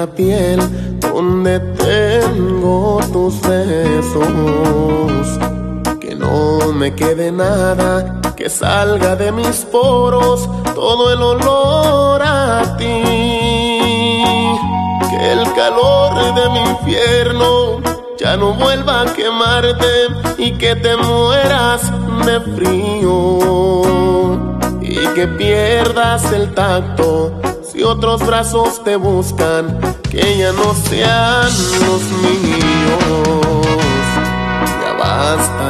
la piel donde tengo tus besos. Que no me quede nada, que salga de mis poros todo el olor a ti. Que el calor de mi infierno ya no vuelva a quemarte y que te mueras de frío. Y que pierdas el tacto si otros brazos te buscan, que ya no sean los míos. Ya basta